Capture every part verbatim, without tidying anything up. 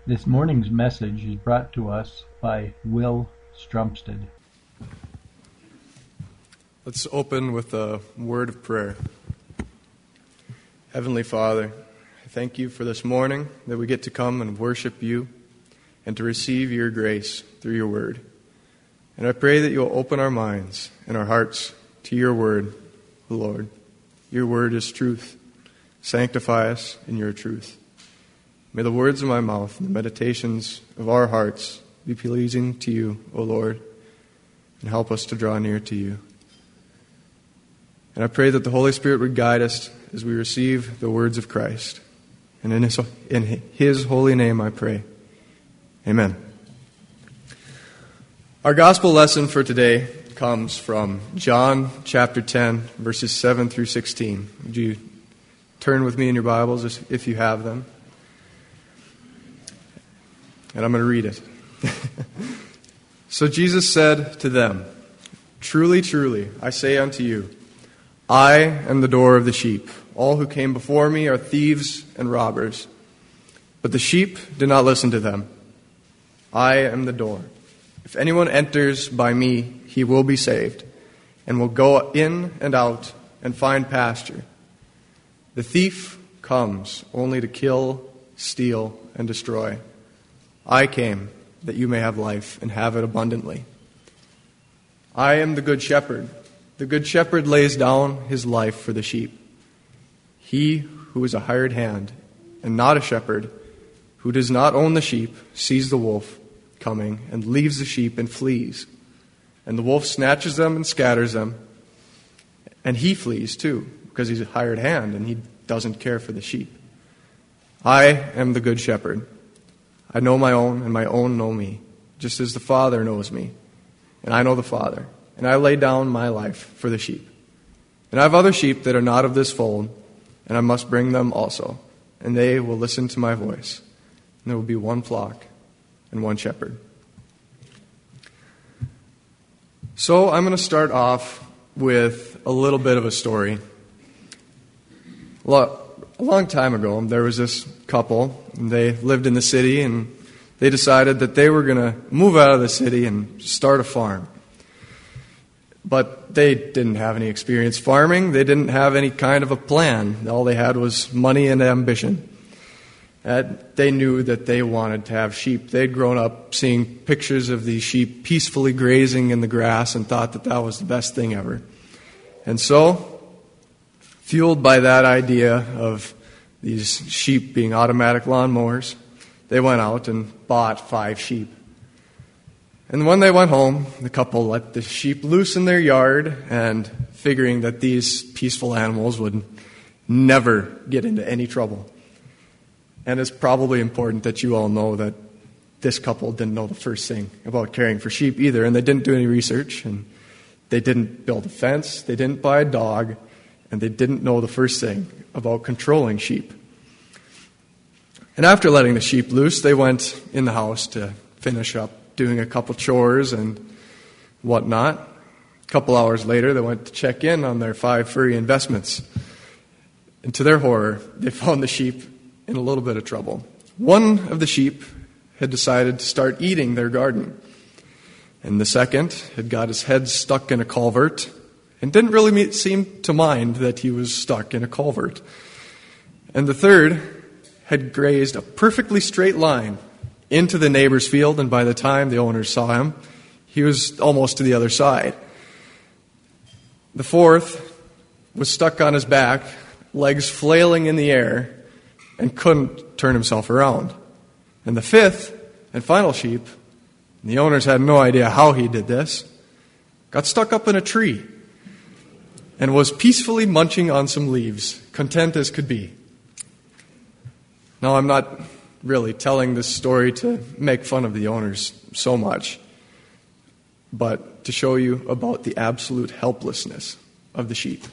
This morning's message is brought to us by Will Strumstead. Let's open with a word of prayer. Heavenly Father, I thank you for this morning that we get to come and worship you and to receive your grace through your word. And I pray that you'll open our minds and our hearts to your word, Lord. Your word is truth. Sanctify us in your truth. May the words of my mouth and the meditations of our hearts be pleasing to you, O Lord, and help us to draw near to you. And I pray that the Holy Spirit would guide us as we receive the words of Christ. And in His, in His holy name I pray. Amen. Our gospel lesson for today comes from John chapter ten, verses seven through sixteen. Would you turn with me in your Bibles if you have them? And I'm going to read it. So Jesus said to them, "Truly, truly, I say unto you, I am the door of the sheep. All who came before me are thieves and robbers, but the sheep did not listen to them. I am the door. If anyone enters by me, he will be saved, and will go in and out and find pasture. The thief comes only to kill, steal, and destroy. I came that you may have life and have it abundantly. I am the good shepherd. The good shepherd lays down his life for the sheep. He who is a hired hand and not a shepherd, who does not own the sheep, sees the wolf coming and leaves the sheep and flees. And the wolf snatches them and scatters them. And he flees too, because he's a hired hand and he doesn't care for the sheep. I am the good shepherd. I know my own, and my own know me, just as the Father knows me. And I know the Father, and I lay down my life for the sheep. And I have other sheep that are not of this fold, and I must bring them also, and they will listen to my voice. And there will be one flock and one shepherd." So I'm going to start off with a little bit of a story. A long time ago, there was this couple, and they lived in the city, and they decided that they were going to move out of the city and start a farm. But they didn't have any experience farming. They didn't have any kind of a plan. All they had was money and ambition. And they knew that they wanted to have sheep. They'd grown up seeing pictures of these sheep peacefully grazing in the grass and thought that that was the best thing ever. And so, fueled by that idea of these sheep being automatic lawnmowers, they went out and bought five sheep. And when they went home, the couple let the sheep loose in their yard, and figuring that these peaceful animals would never get into any trouble. And it's probably important that you all know that this couple didn't know the first thing about caring for sheep either, and they didn't do any research, and they didn't build a fence, they didn't buy a dog, and they didn't know the first thing about controlling sheep. And after letting the sheep loose, they went in the house to finish up doing a couple chores and whatnot. A couple hours later, they went to check in on their five furry investments. And to their horror, they found the sheep in a little bit of trouble. One of the sheep had decided to start eating their garden. And the second had got his head stuck in a culvert and didn't really seem to mind that he was stuck in a culvert. And the third had grazed a perfectly straight line into the neighbor's field, and by the time the owners saw him, he was almost to the other side. The fourth was stuck on his back, legs flailing in the air, and couldn't turn himself around. And the fifth and final sheep, and the owners had no idea how he did this, got stuck up in a tree and was peacefully munching on some leaves, content as could be. Now, I'm not really telling this story to make fun of the owners so much, but to show you about the absolute helplessness of the sheep.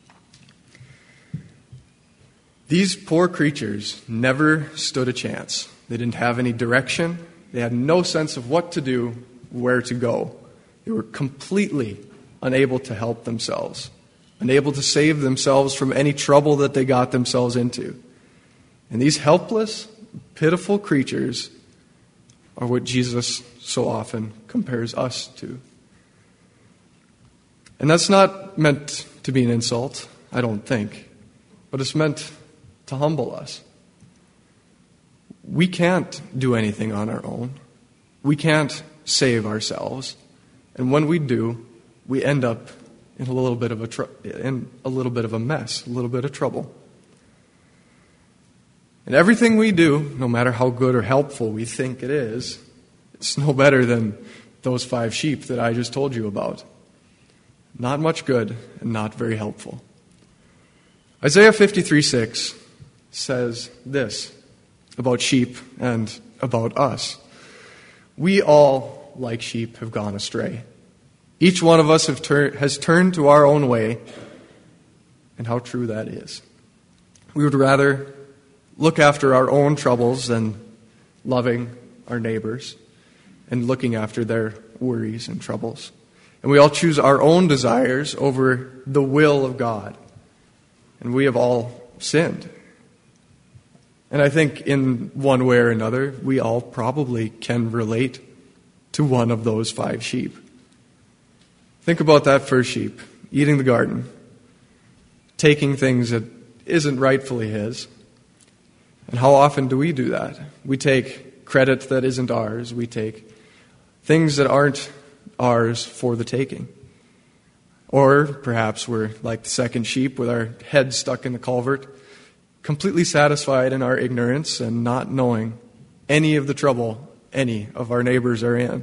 These poor creatures never stood a chance. They didn't have any direction. They had no sense of what to do, where to go. They were completely unable to help themselves, unable to save themselves from any trouble that they got themselves into. And these helpless, pitiful creatures are what Jesus so often compares us to. And that's not meant to be an insult, I don't think, but it's meant to humble us. We can't do anything on our own. We can't save ourselves. And when we do, we end up in a little bit of a tr- in a little bit of a mess, a little bit of trouble. And everything we do, no matter how good or helpful we think it is, it's no better than those five sheep that I just told you about. Not much good and not very helpful. Isaiah fifty-three six says this about sheep and about us. We all, like sheep, have gone astray. Each one of us have tur- has turned to our own way, and how true that is. We would rather look after our own troubles than loving our neighbors and looking after their worries and troubles. And we all choose our own desires over the will of God. And we have all sinned. And I think in one way or another, we all probably can relate to one of those five sheep. Think about that first sheep, eating the garden, taking things that isn't rightfully his. And how often do we do that? We take credit that isn't ours. We take things that aren't ours for the taking. Or perhaps we're like the second sheep with our head stuck in the culvert, completely satisfied in our ignorance and not knowing any of the trouble any of our neighbors are in.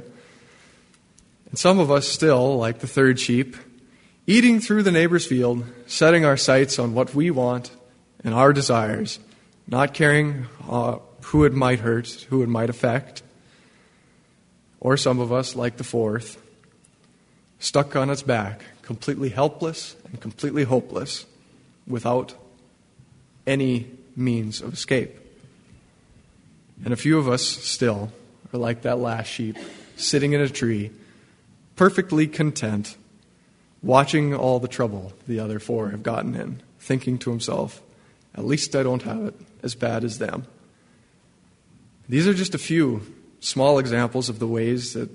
And some of us still, like the third sheep, eating through the neighbor's field, setting our sights on what we want and our desires, not caring uh, who it might hurt, who it might affect. Or some of us, like the fourth, stuck on its back, completely helpless and completely hopeless, without any means of escape. And a few of us still are like that last sheep, sitting in a tree, perfectly content, watching all the trouble the other four have gotten in, thinking to himself, at least I don't have it as bad as them. These are just a few small examples of the ways that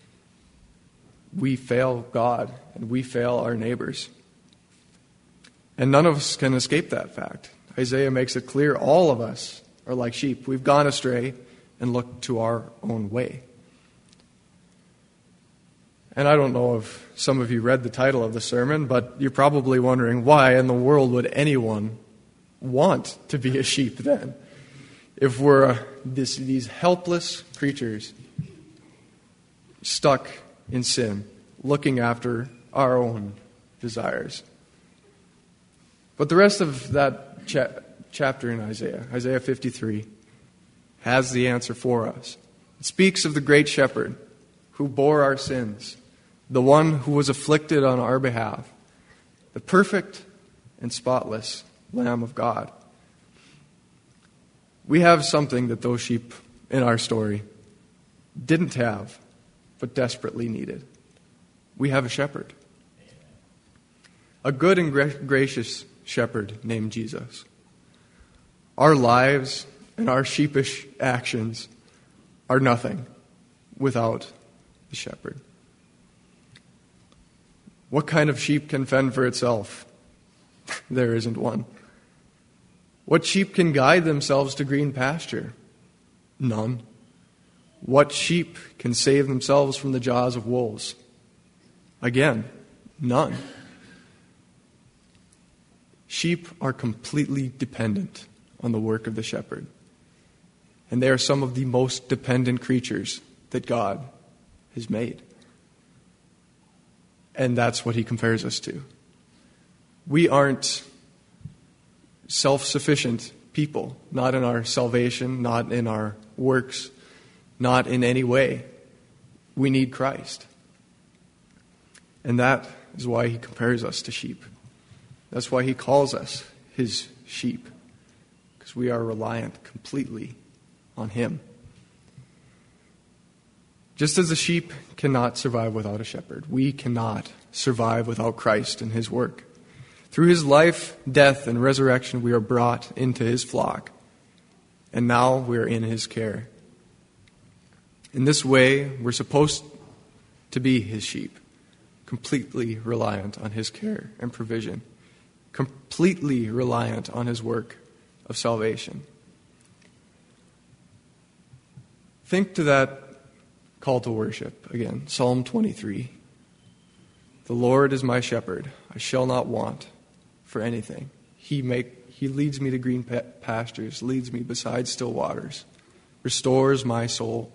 we fail God and we fail our neighbors. And none of us can escape that fact. Isaiah makes it clear all of us are like sheep. We've gone astray and looked to our own way. And I don't know if some of you read the title of the sermon, but you're probably wondering, why in the world would anyone want to be a sheep then? If we're uh, this, these helpless creatures stuck in sin, looking after our own desires. But the rest of that cha- chapter in Isaiah, Isaiah fifty-three, has the answer for us. It speaks of the great shepherd who bore our sins, the one who was afflicted on our behalf, the perfect and spotless Lamb of God. We have something that those sheep in our story didn't have, but desperately needed. We have a shepherd. A good and gra- gracious shepherd named Jesus. Our lives and our sheepish actions are nothing without the shepherd. What kind of sheep can fend for itself? There isn't one. What sheep can guide themselves to green pasture? None. What sheep can save themselves from the jaws of wolves? Again, none. Sheep are completely dependent on the work of the shepherd. And they are some of the most dependent creatures that God has made. And that's what he compares us to. We aren't self-sufficient people, not in our salvation, not in our works, not in any way. We need Christ. And that is why he compares us to sheep. That's why he calls us his sheep, because we are reliant completely on him. Just as a sheep cannot survive without a shepherd, we cannot survive without Christ and his work. Through his life, death, and resurrection, we are brought into his flock. and now we're in his care. In this way, we're supposed to be his sheep, completely reliant on his care and provision, completely reliant on his work of salvation. Think to that call to worship again, Psalm twenty-three. The Lord is my shepherd, I shall not want for anything. He make he leads me to green pastures, leads me beside still waters, restores my soul.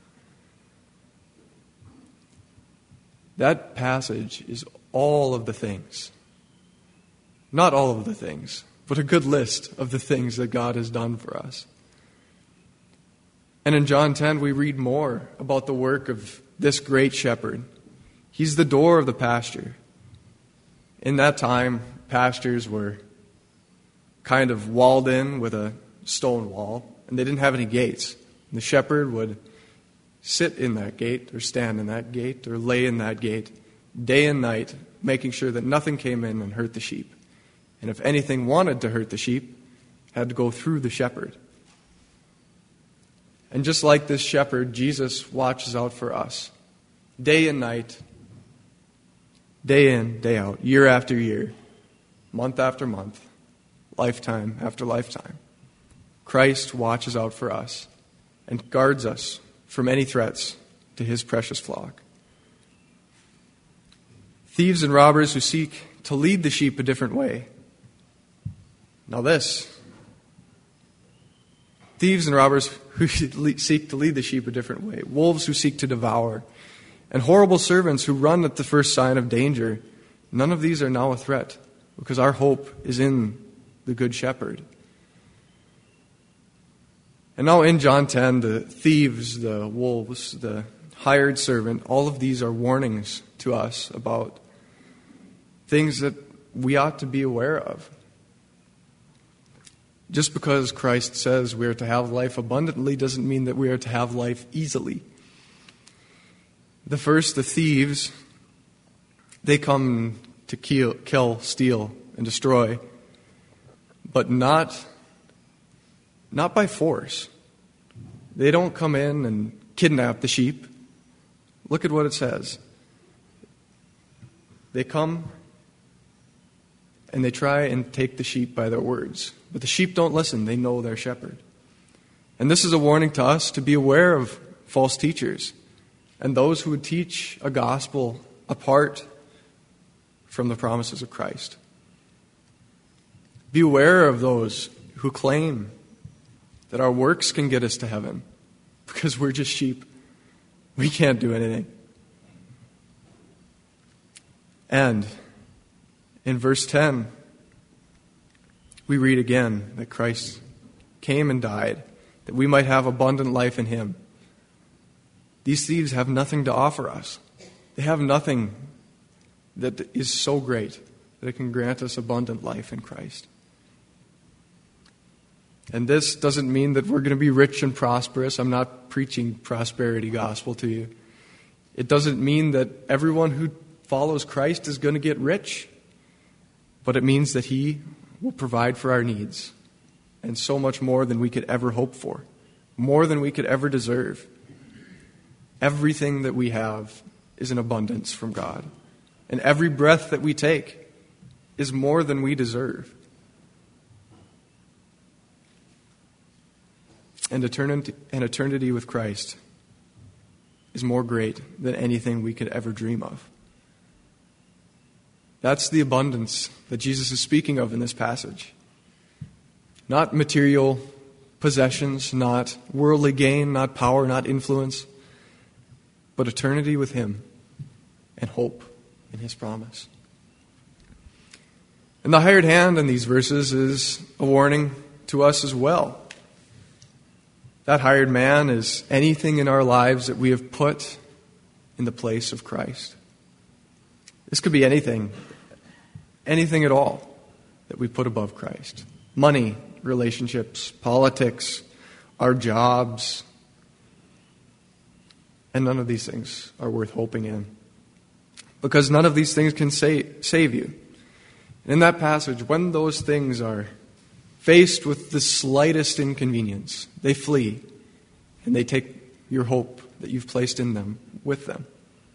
That passage is all of the things. Not all of the things, but a good list of the things that God has done for us. And in John ten, we read more about the work of this great shepherd. He's the door of the pasture. In that time, pastures were kind of walled in with a stone wall, and they didn't have any gates. And the shepherd would sit in that gate, or stand in that gate, or lay in that gate, day and night, making sure that nothing came in and hurt the sheep. And if anything wanted to hurt the sheep, it had to go through the shepherd. And just like this shepherd, Jesus watches out for us, day and night, day in, day out, year after year, month after month, lifetime after lifetime. Christ watches out for us and guards us from any threats to his precious flock. Thieves and robbers who seek to lead the sheep a different way. Now this, thieves and robbers who seek to lead the sheep a different way. Wolves who seek to devour. And horrible servants who run at the first sign of danger. None of these are now a threat because our hope is in the Good Shepherd. And now in John ten, the thieves, the wolves, the hired servant, all of these are warnings to us about things that we ought to be aware of. Just because Christ says we are to have life abundantly doesn't mean that we are to have life easily. The first, the thieves, they come to kill, kill, steal, and destroy, but not, not by force. They don't come in and kidnap the sheep. Look at what it says. They come and they try and take the sheep by their words. But the sheep don't listen. They know their shepherd. And this is a warning to us to be aware of false teachers and those who would teach a gospel apart from the promises of Christ. Be aware of those who claim that our works can get us to heaven because we're just sheep. We can't do anything. And in verse ten, we read again that Christ came and died that we might have abundant life in him. These thieves have nothing to offer us. They have nothing that is so great that it can grant us abundant life in Christ. And this doesn't mean that we're going to be rich and prosperous. I'm not preaching prosperity gospel to you. It doesn't mean that everyone who follows Christ is going to get rich. But it means that he will provide for our needs. And so much more than we could ever hope for. More than we could ever deserve. Everything that we have is an abundance from God. And every breath that we take is more than we deserve. And eternity, and eternity with Christ is more great than anything we could ever dream of. That's the abundance that Jesus is speaking of in this passage. Not material possessions, not worldly gain, not power, not influence, but eternity with him and hope in his promise. And the hired hand in these verses is a warning to us as well. That hired man is anything in our lives that we have put in the place of Christ. This could be anything, anything at all that we put above Christ. Money, relationships, politics, our jobs. And none of these things are worth hoping in. Because none of these things can save, save you. In that passage, when those things are faced with the slightest inconvenience, they flee and they take your hope that you've placed in them with them.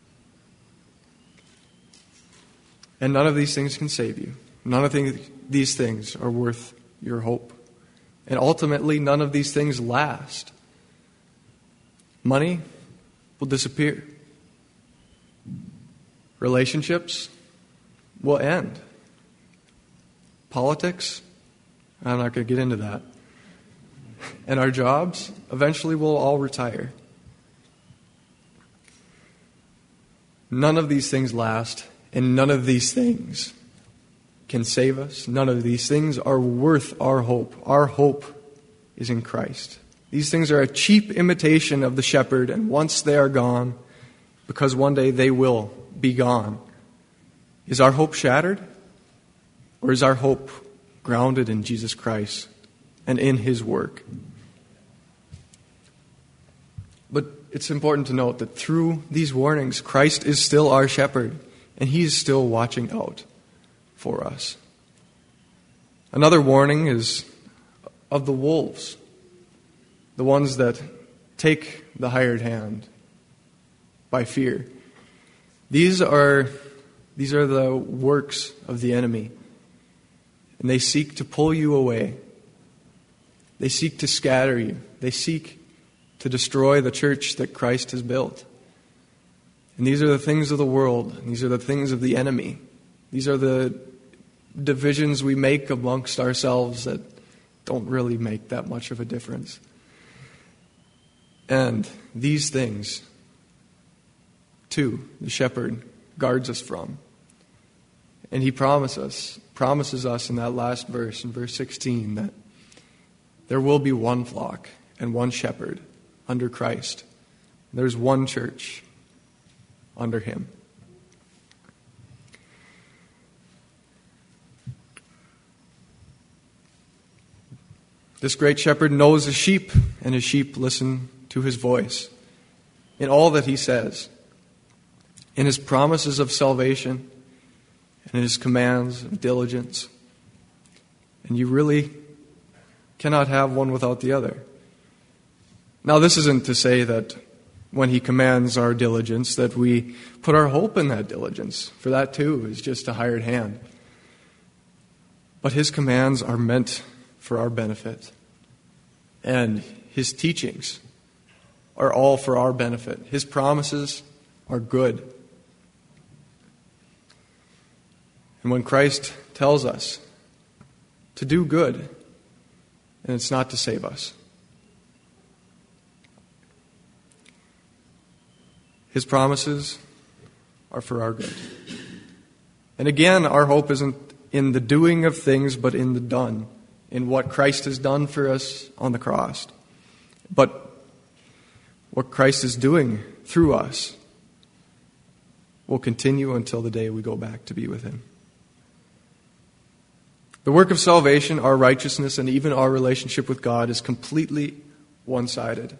And none of these things can save you. None of these things are worth your hope. And ultimately, none of these things last. Money will disappear. Relationships will end. Politics, I'm not going to get into that. And our jobs, eventually we'll all retire. None of these things last, and none of these things can save us. None of these things are worth our hope. Our hope is in Christ. These things are a cheap imitation of the shepherd, and once they are gone, because one day they will be gone, is our hope shattered? Or is our hope grounded in Jesus Christ and in His work? But it's important to note that through these warnings, Christ is still our shepherd, and He is still watching out for us. Another warning is of the wolves, the ones that take the hired hand by fear. These are, these are the works of the enemy, and they seek to pull you away. They seek to scatter you. They seek to destroy the church that Christ has built. And these are the things of the world. These are the things of the enemy. These are the divisions we make amongst ourselves that don't really make that much of a difference. And these things, too, the shepherd guards us from. And he promises us, promises us in that last verse, in verse sixteen, that there will be one flock and one shepherd under Christ. There's one church under Him. This great shepherd knows his sheep, and his sheep listen to his voice in all that he says, in his promises of salvation, and in his commands of diligence. And you really cannot have one without the other. Now, this isn't to say that when He commands our diligence that we put our hope in that diligence, for that too is just a hired hand. But His commands are meant for our benefit. And His teachings are all for our benefit. His promises are good. And when Christ tells us to do good, and it's not to save us, His promises are for our good. And again, our hope isn't in the doing of things, but in the done, in what Christ has done for us on the cross. But what Christ is doing through us will continue until the day we go back to be with Him. The work of salvation, our righteousness, and even our relationship with God is completely one-sided.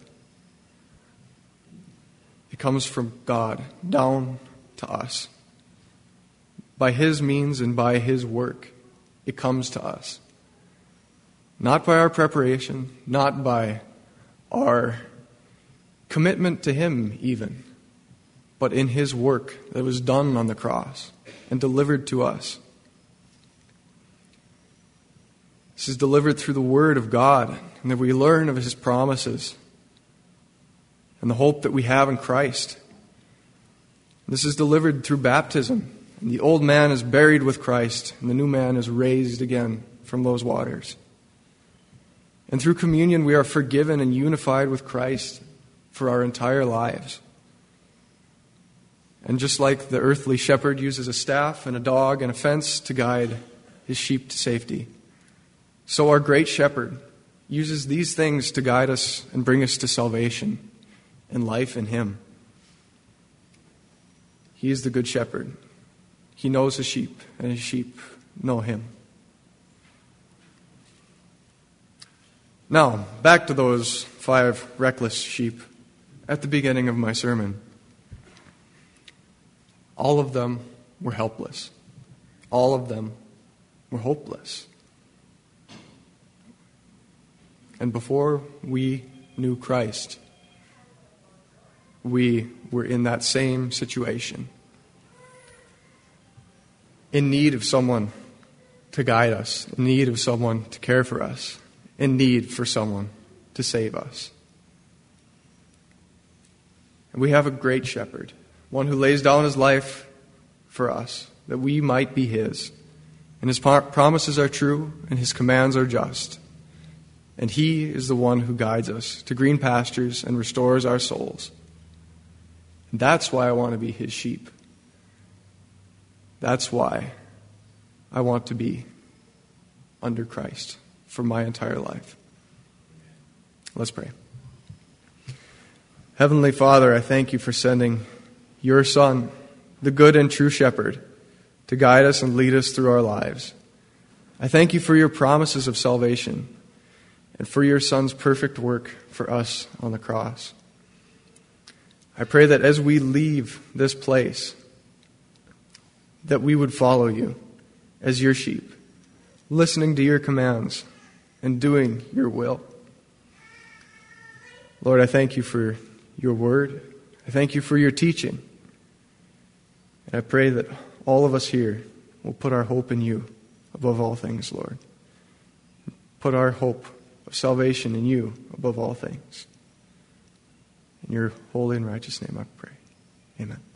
It comes from God down to us. By His means and by His work, it comes to us. Not by our preparation, not by our commitment to Him even, but in His work that was done on the cross and delivered to us. This is delivered through the Word of God, and that we learn of His promises and the hope that we have in Christ. This is delivered through baptism, and the old man is buried with Christ, and the new man is raised again from those waters. And through communion, we are forgiven and unified with Christ for our entire lives. And just like the earthly shepherd uses a staff and a dog and a fence to guide his sheep to safety, so our great shepherd uses these things to guide us and bring us to salvation and life in Him. He is the good shepherd. He knows His sheep, and His sheep know Him. Now, back to those five reckless sheep at the beginning of my sermon. All of them were helpless. All of them were hopeless. And before we knew Christ, we were in that same situation, in need of someone to guide us, in need of someone to care for us, in need for someone to save us. And we have a great shepherd, one who lays down his life for us, that we might be his. And his promises are true, and his commands are just. And he is the one who guides us to green pastures and restores our souls. And that's why I want to be his sheep. That's why I want to be under Christ for my entire life. Let's pray. Heavenly Father, I thank you for sending your Son, the good and true shepherd, to guide us and lead us through our lives. I thank you for your promises of salvation and for your Son's perfect work for us on the cross. I pray that as we leave this place, that we would follow you as your sheep, listening to your commands and doing your will. Lord, I thank you for your word. I thank you for your teaching. And I pray that all of us here will put our hope in you above all things, Lord. Put our hope of salvation in you above all things. In your holy and righteous name I pray. Amen.